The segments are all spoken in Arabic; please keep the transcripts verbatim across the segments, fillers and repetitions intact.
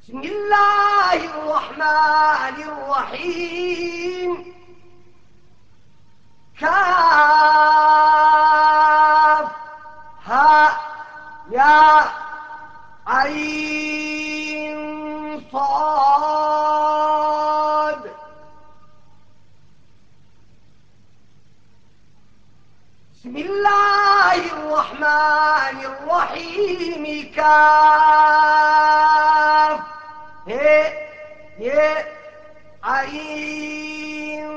بسم الله الرحمن الرحيم. كاف ها يا عين صاد. بسم الله الرحمن الرحيم. كاف ه ي عين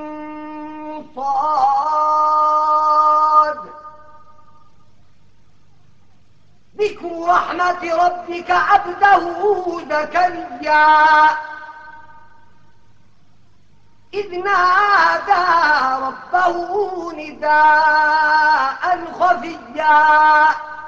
صاد. ذكر رحمة ربك عبده زكريا إذ نادى ربه نداء خفيا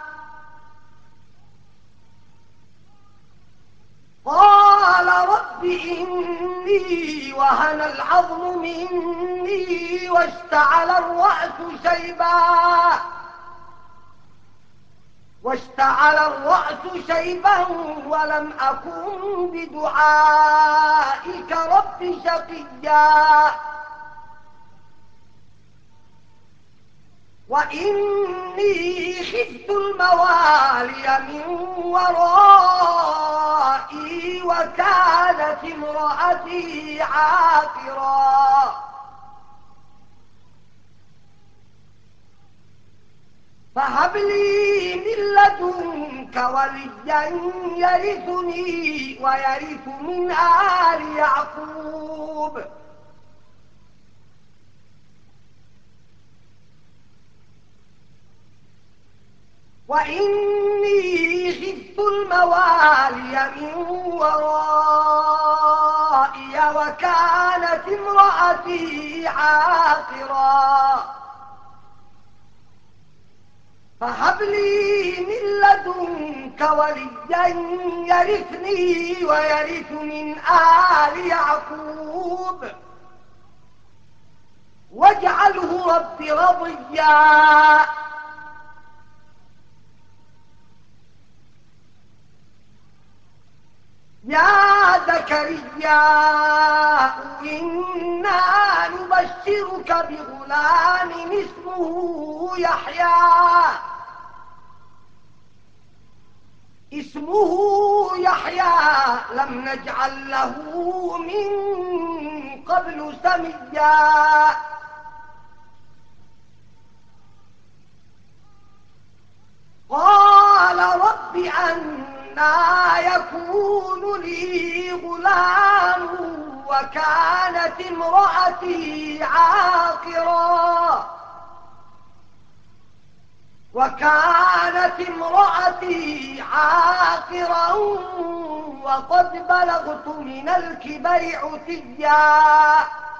قال رب إني وهن العظم مني واشتعل الرأس شيبا واشتعل الرأس شيبا ولم أكن بدعائك رب شقيا وإني خفت الموالي من ورائي وكانت امرأتي عاقرا فهب لي من لدنك وليا يرثني ويرث من آل يعقوب وإني خفت الموالي من ورائي وكانت امرأتي عاقرا فهب لي من لدنك وليا يرثني ويرث من آل يعقوب واجعله رب رضيا. يا زكريا إنا نبشرك بغلام اسمه يحيى اسمه يحيى لم نجعل له من قبل سميا قال رب أنى يكون لي غلام وكانت امرأتي عاقرا وكانت امرأتي عاقرا وقد بلغت من الكبر عتيا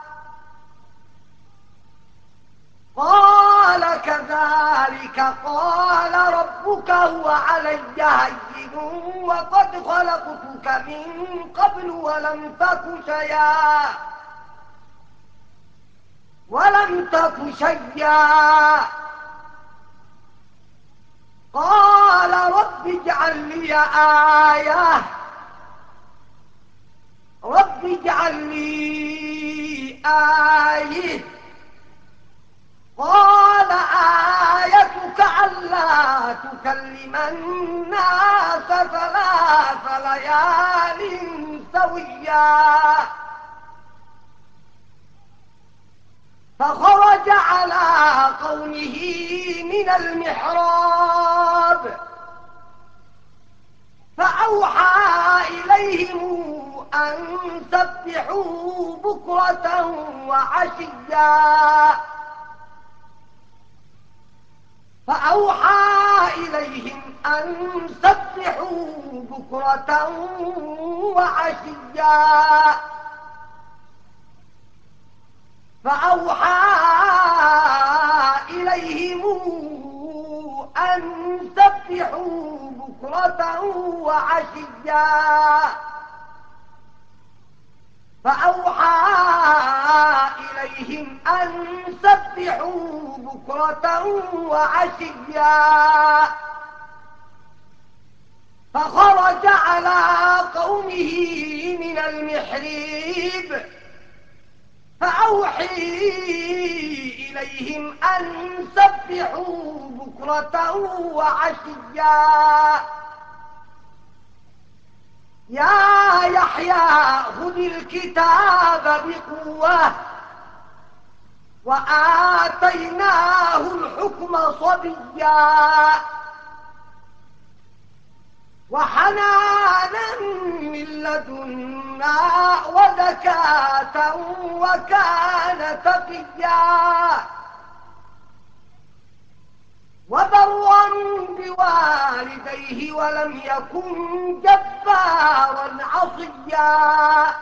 قال كذلك قال ربك هو علي هين وقد خلقتك من قبل ولم تك شيئا ولم تك شيئا قال رب اجعل لي آية رب اجعل لي آية قال آيتك ألا تكلم الناس ثلاث ليال سويا فخرج على قومه من المحراب فأوحى إليهم أن سبحوا بكرة وعشيا فأوحى إليهم أن سبحوا بكرة وعشيا فأوحى إليهم أن سبحوا بكرة وعشيا فأوحى إليهم أن سبحوا بكرة وعشيا فخرج على قومه قومه من المحريب فأوحي إليهم أن سبحوا بكرة وعشيا يا يحيى خذ الكتاب بقوة وآتيناه الحكم صبيا وحنانا من لدنا وزكاة وكان تقيا وبرا بوالديه ولم يكن جبارا عصيا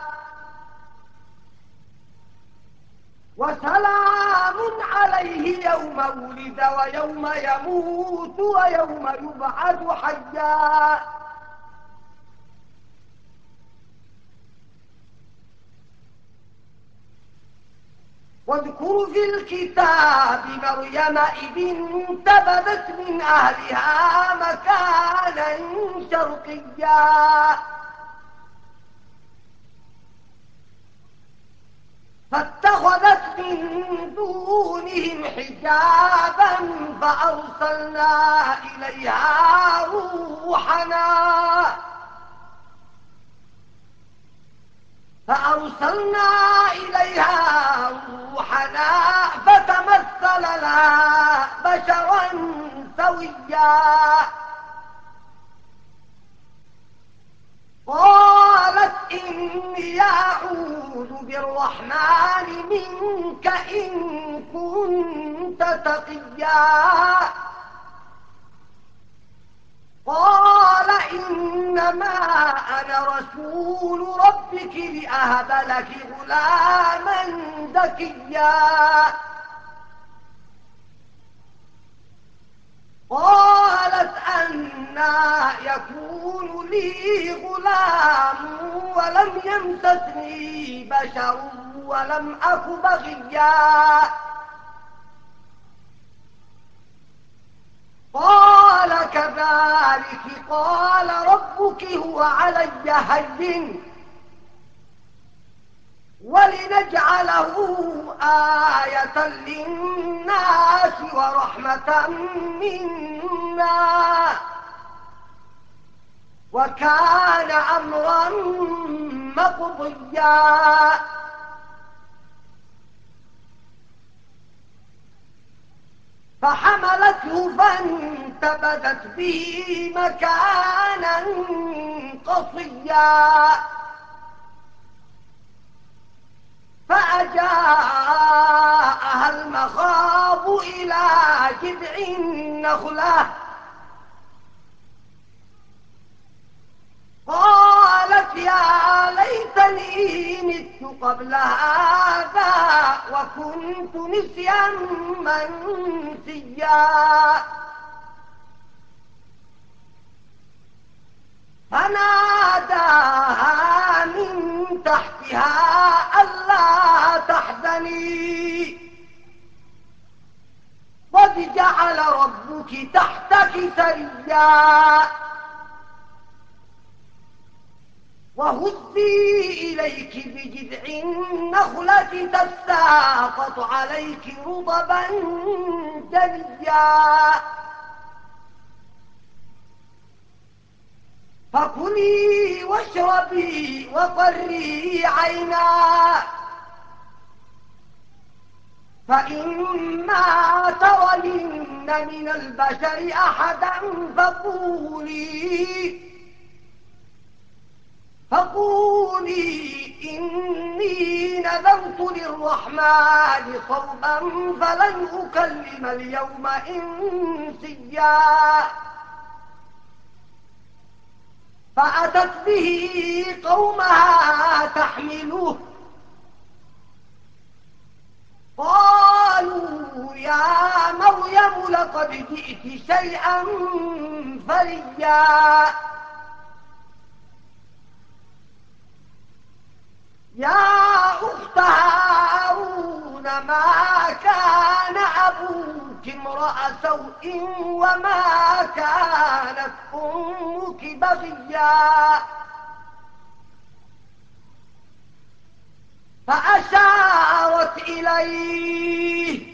وسلام عليه يوم ولد ويوم يموت ويوم يبعث حيا واذكر في الكتاب مريم إذ انتبذت من أهلها مكانا شرقيا فاتخذت من دونهم حجابا فأرسلنا إليها روحنا فأرسلنا إليها روحنا فتمثل لها بشرا سويا قالت إني أعوذ بالرحمن منك إن كنت تقيا قال إنما أنا رسول ربك لأهب لك غلاما زكيا قالت أنى يكون لي غلام ولم يمسسني بشر ولم أك بغيا قال كذلك قال ربك هو علي هين ولنجعله آية للناس ورحمة منا وكان أمرا مقضيا فحملته فانتبذت به مكانا قصيا فأجاءها المخاض إلى جذع النخلة قالت يا ليتني مت قبل هذا وكنت نسيا منسيا فناداها من تحتها ألا تحزني قد جعل ربك تحتك سريا وهزي إليك بجذع النخلة تساقط عليك رطبا جنيا فكلي واشربي وقري عينا فإما ترين من البشر أحدا فقولي فقولي إني نذرت للرحمن صوما فلن أكلم اليوم إنسيا فأتت به قومها تحمله قالوا يا مريم لقد جئت شيئا فريا يا أخت هارون ما كان أبوك امرأ سوء وما كانت أمك بغيا فأشارت إليه.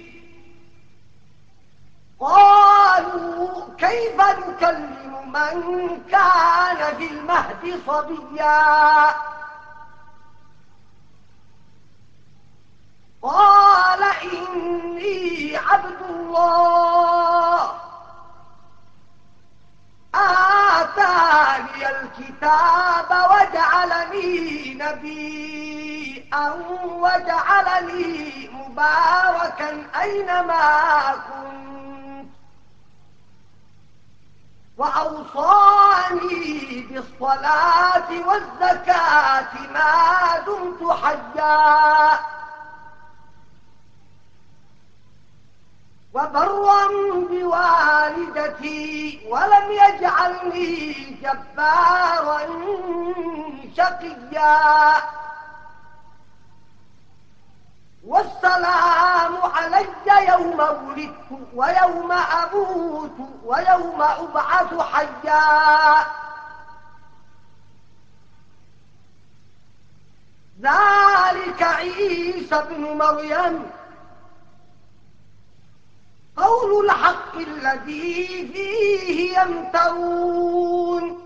قالوا كيف نكلم من كان في المهد صبيا. قال إني عبد الله آتاني الكتاب وجعلني نبيا وجعلني مباركا أينما كنت وأوصاني بالصلاة والزكاة ما دمت حيا وبرا بوالدتي ولم يجعلني جبارا شقيا والسلام علي يوم ولدت ويوم أموت ويوم أبعث حيا. ذلك عيسى ابن مريم قول الحق الذي فيه يمترون.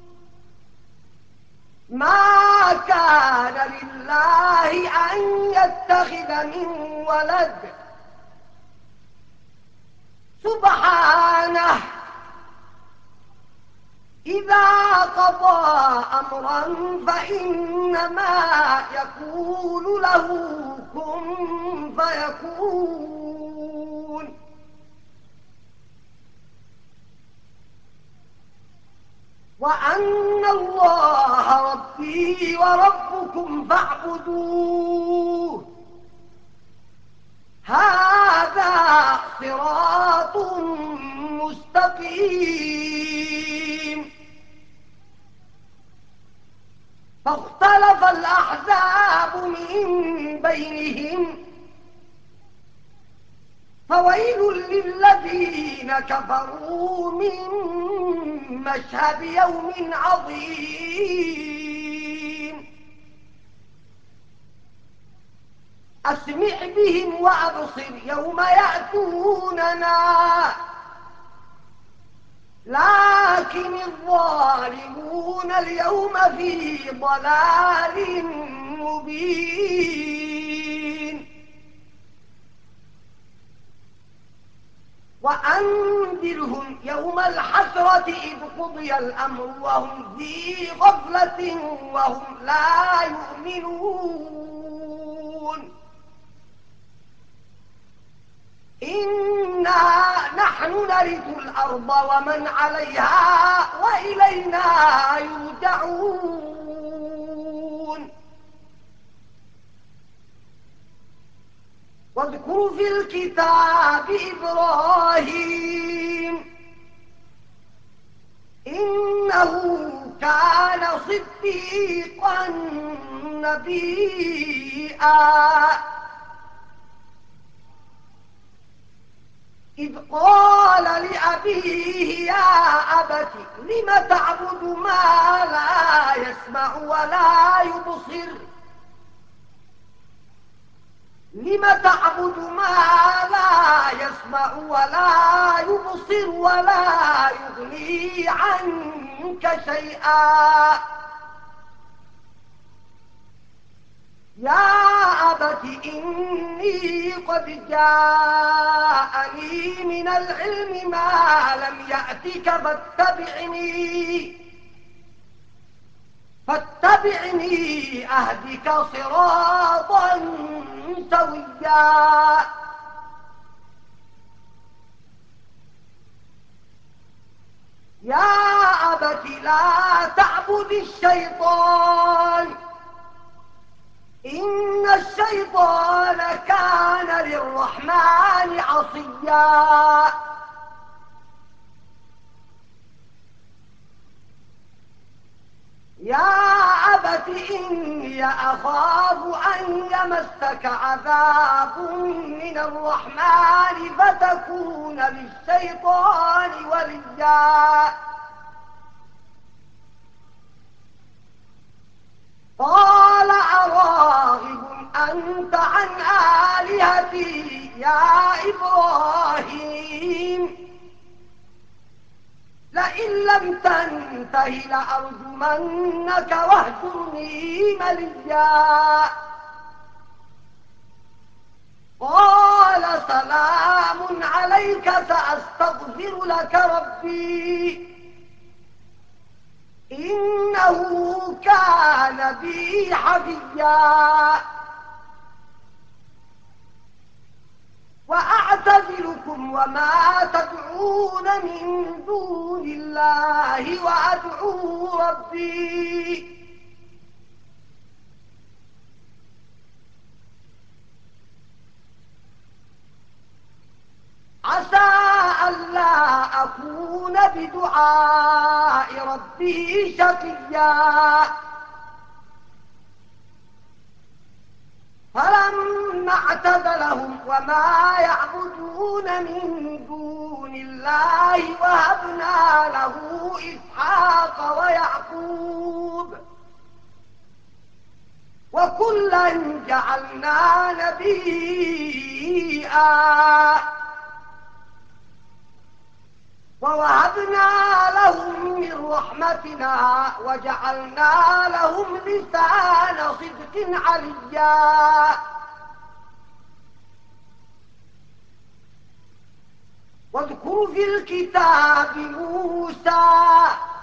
ما كان لله أن يتخذ من ولد سبحانه إذا قضى أمرا فإنما يقول له كن فيكون. وأن الله ربي وربكم فاعبدوه هذا صراط مستقيم. فاختلف الأحزاب من بينهم فويل للذين كفروا من مشهد يوم عظيم. أسمع بهم وأبصر يوم يأتوننا لكن الظالمون اليوم في ضلال مبين. وأنذرهم يوم الحسرة إذ قضي الأمر وهم في غفلة وهم لا يؤمنون. إنا نحن نرث الأرض ومن عليها وإلينا يرجعون. واذكر في الكتاب إبراهيم إنه كان صديقا نبيا إذ قال لأبيه يا أبت لم تعبد ما لا يسمع ولا يبصر لم تعبد ما لا يسمع ولا يبصر ولا يغني عنك شيئا. يا أبت إني قد جاءني من العلم ما لم يأتك فاتبعني فاتبعني أهدك صراطا سويا. يا أبت لا تعبد الشيطان إن الشيطان كان للرحمن عصيا. يا أبت إني أخاف أن يمسك عذاب من الرحمن فتكون للشيطان وليا. قال أراغب آياتي يا إبراهيم لئن لم تنته لأرجمنك واهجرني مليا قال سلام عليك سأستغفر لك ربي إنه كان بي حفيا وأعتزلكم وما تدعون من دون الله وأدعو ربي عسى ألا أكون بدعاء ربي شقيا فلما اعتزلهم وما يعبدون من دون الله وهبنا له إسحاق ويعقوب وكلا جعلنا نبيا ووهبنا لهم من رحمتنا وجعلنا لهم لسان صدق عليا واذكر في الكتاب موسى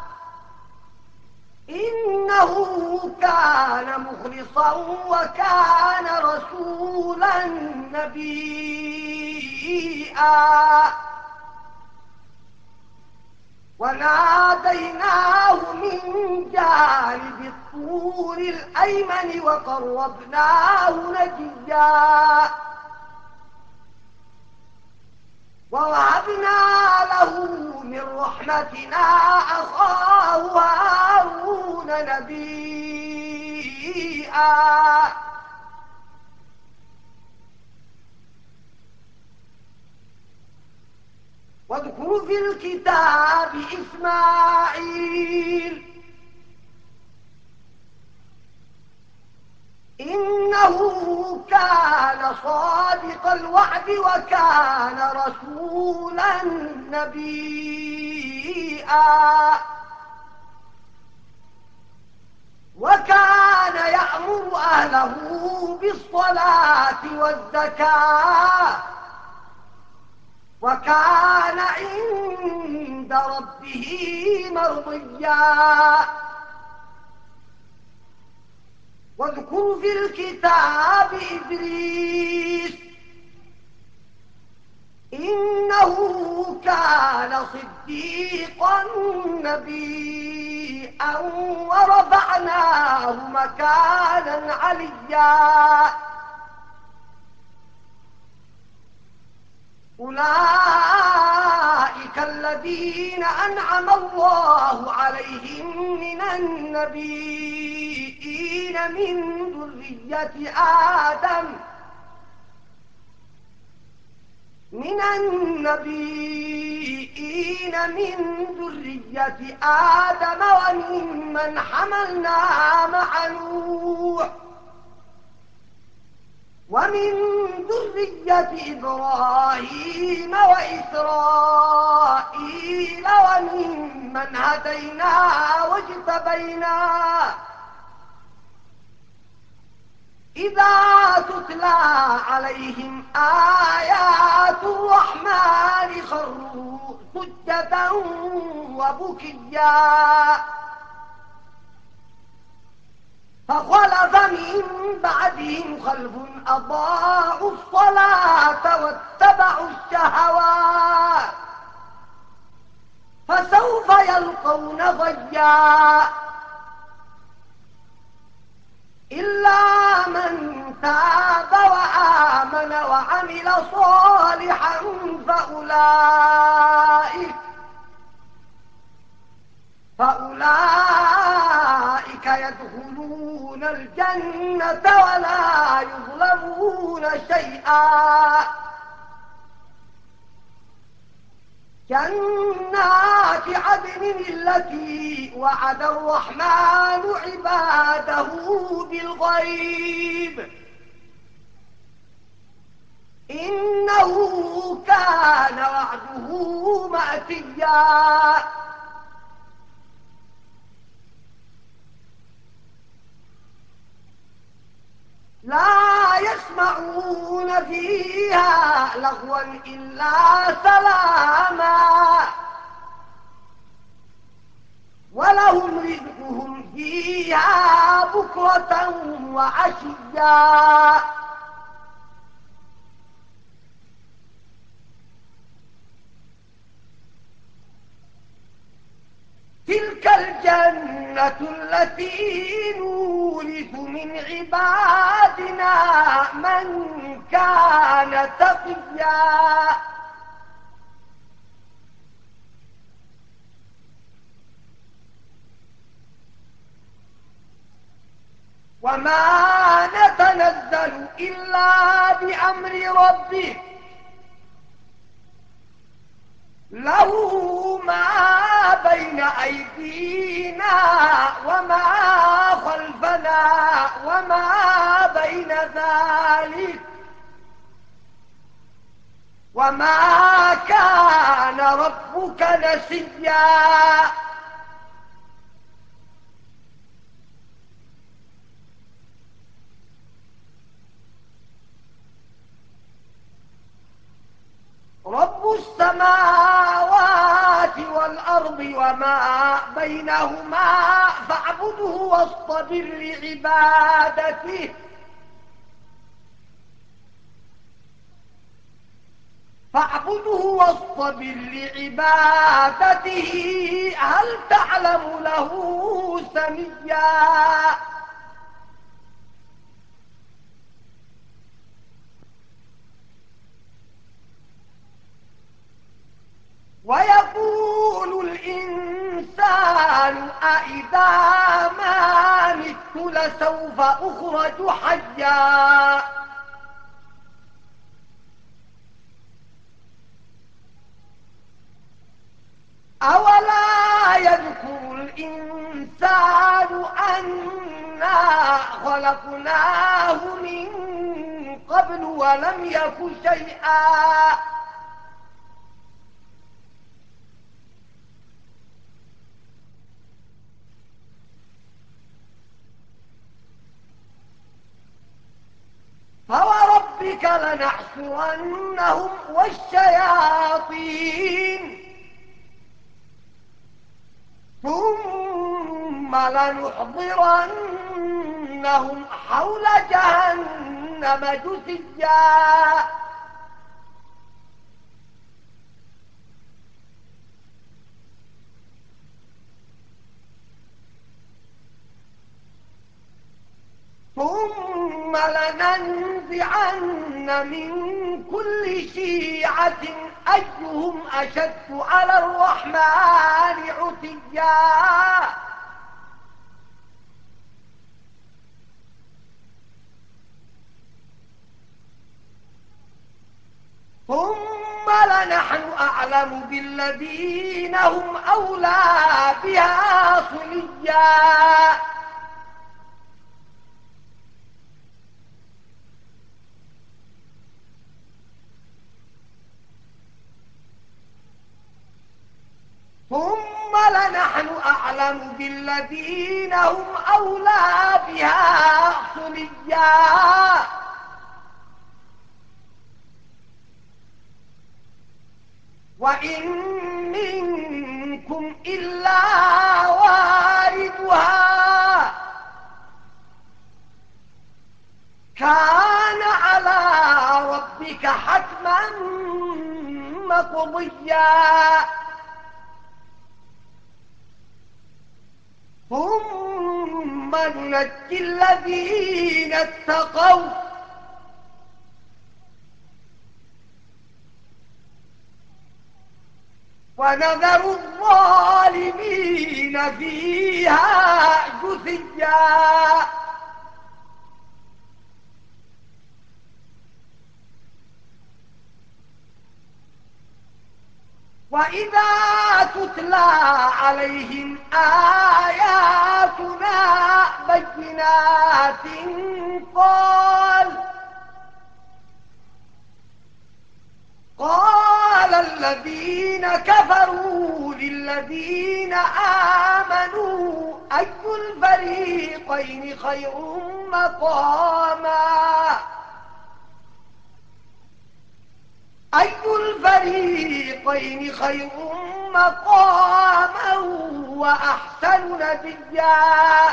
إنه كان مخلصا وكان رسولا نبيا وناديناه من جانب الطور الأيمن وقربناه نجيا ووهبنا له من رحمتنا أخاه هارون نبيا واذكر في الكتاب إسماعيل إنه كان صادق الوعد وكان رسولا نبيا وكان يأمر أهله بالصلاة والزكاة وكان عند ربه مرضيا واذكر في الكتاب إدريس إنه كان صديقا نبيا ورفعناه مكانا عليا أولئك الذين أنعم الله عليهم من النبيين من ذرية آدم من النبيين من ذرية آدم وممن حملنا مع نوح ومن ذرية إبراهيم وإسرائيل وممن هدينا واجتبينا إذا تتلى عليهم آيات الرحمن خروا سجدا وبكيا فخلف من بعدهم خلف أضاعوا الصلاة واتبعوا الشهوات فسوف يلقون غيا إلا من تاب وآمن وعمل صالحا فأولئك فأولئك يدخلون الجنة ولا يظلمون شيئا جنات عدن التي وعد الرحمن عباده بالغيب إنه كان وعده مأتيا لا يسمعون فيها لغوا إلا سلاما ولهم رزقهم فيها بكرة وعشيا تلك الجنة التي نورث من عبادنا من كان تقيا وما نتنزل إلا بأمر ربه له ما بين أيدينا وما خلفنا وما بين ذلك وما كان ربك نسيا رب السماوات والأرض وما بينهما فاعبده واصطبر لعبادته فاعبده واصطبر لعبادته هل تعلم له سميا ويقول الإنسان أإذا ما مت لسوف أخرج حيا أولا يذكر الإنسان أنا خلقناه من قبل ولم يك شيئا فوربك لنحشرنهم والشياطين ثم لنحضرنهم حول جهنم جثيا ثم لننزعن من كل شيعة أيهم أشد على الرحمن عتيا ثم لنحن أعلم بالذين هم أولى بها صليا ثم لنحن أعلم بالذين هم أولى بها صليا وإن منكم إلا واردها كان على ربك حتما مقضيا ثم ننجي الذين اتقوا ونذر الظالمين فيها جثيا وإذا تتلى عليهم آياتنا بينات، قال الذين كفروا إن هذا إلا سحر مبين. وإذا تتلى عليهم آياتنا بينات قال الذين كفروا إن هذا إلا سحر مبين. وإذا تتلى عليهم آياتنا بينات قال الذين كفروا إن هذا إلا سحر مبين. وإذا تتلى عليهم آياتنا بينات قال قال الذين كفروا للذين آمنوا أي الفريقين خير مقاما أي الفريقين خير مقاما وأحسن نديا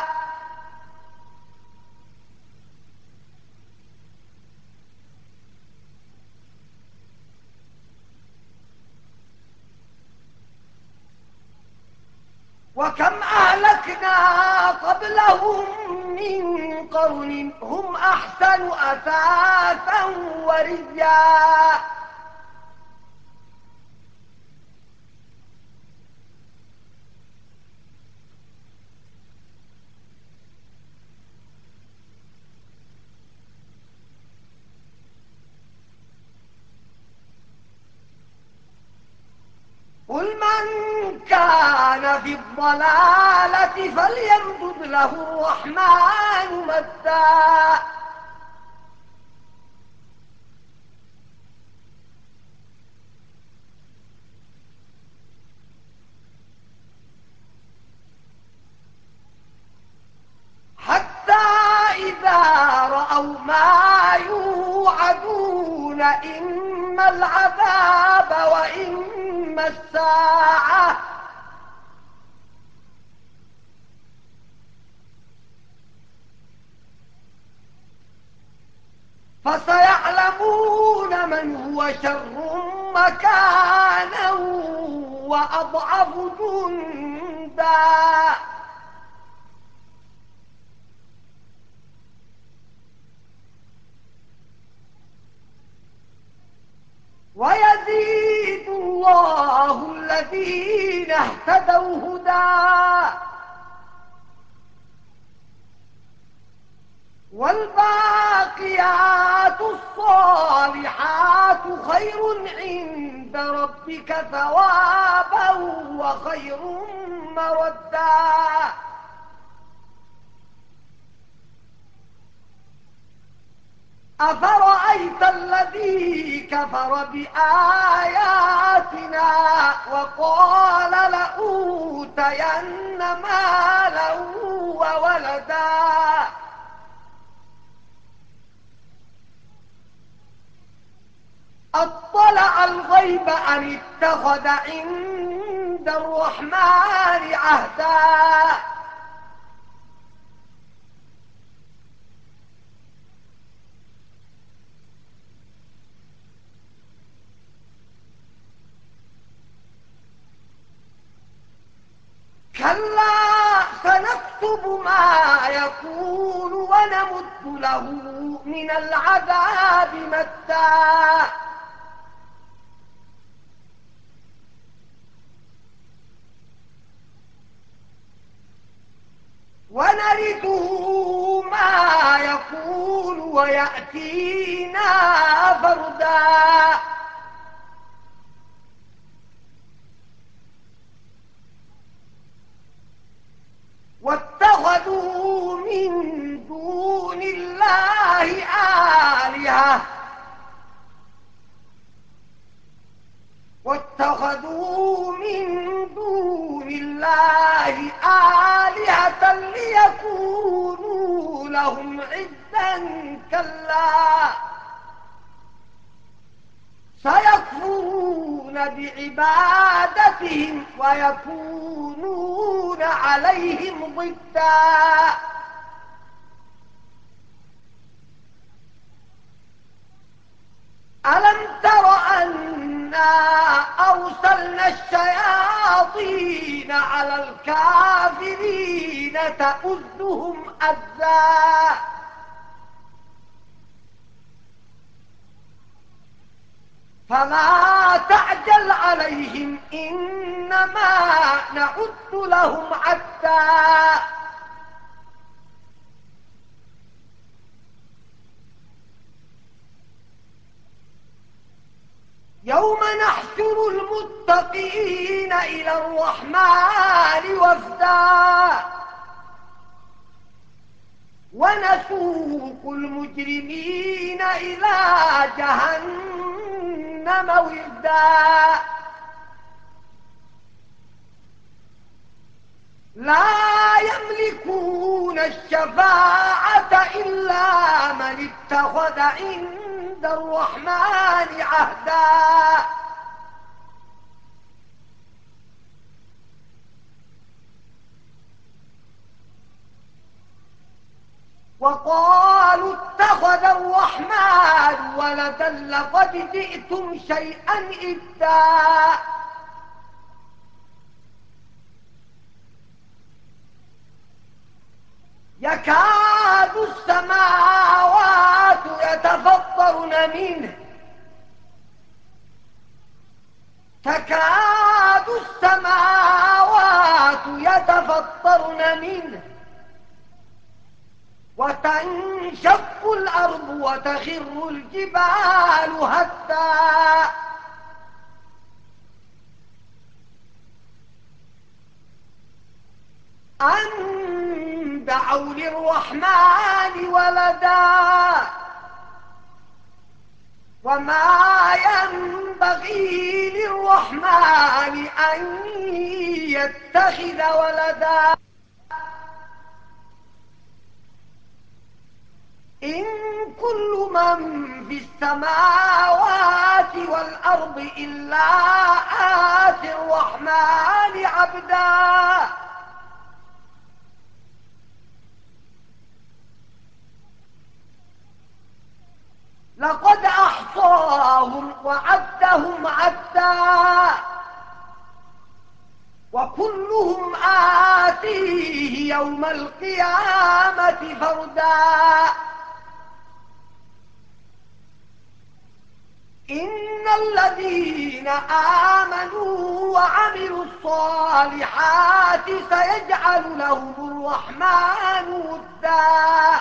وكم أهلكنا قبلهم من قرن هم أحسن أثاثا ورئيا قل من كان في الضلالة فليمدد له الرحمن مدا حتى إذا رأوا ما يوعدون إما العذاب وإما الساعة فسيعلمون من هو شر مكانا وأضعف جندا ويزيد الله الذين اهتدوا هدى والباقيات الصالحات خير عند ربك ثوابا وخير مردا أفرأيت الذي كفر بآياتنا وقال لأوتين مالا وولدا أطلع الغيب أم اتخذ عند الرحمن عهدا كلا سنكتب ما يقول ونمد له من العذاب مدا ونرثه ما يقول ويأتينا فردا واتخذوا من دون الله آلهة واتخذوا من دون الله آلهة ليكونوا لهم عزا كلا سيكفرون بعبادتهم ويكونون عليهم ضدا ألم تر أنا أرسلنا الشياطين على الكافرين تؤذهم أذى فلا تعجل عليهم إنما نعد لهم عدا يوم نحشر المتقين إلى الرحمن وفدا ونسوق المجرمين إلى جهنم جهنم وردا لا يملكون الشفاعة إلا من اتخذ عند الرحمن عهدا وقالوا اتخذ الرحمن ولدا لقد جئتم شيئا إدا يكاد السماوات يتفطرن منه تكاد السماوات يتفطرن منه وتنشق الأرض وتخر الجبال هدا أن دعوا للرحمن ولدا وما ينبغي للرحمن أن يتخذ ولدا إن كل من في السماوات والأرض إلا آتي الرحمن عبدا لقد أحصاهم وعدهم عدا وكلهم آتيه يوم القيامة فردا إن الذين آمنوا وعملوا الصالحات سيجعل لهم الرحمن ودا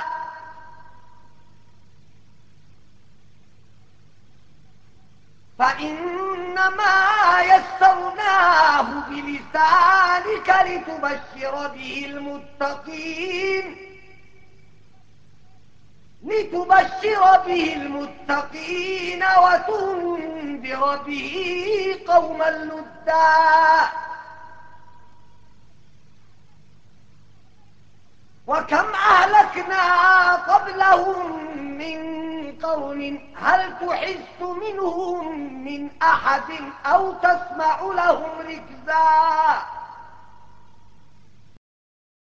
فإنما يسرناه بلسانك لتبشر به المتقين لتبشر به المتقين وتنذر به قوما لدا وكم أهلكنا قبلهم من قرن هل تحس منهم من أحد أو تسمع لهم ركزا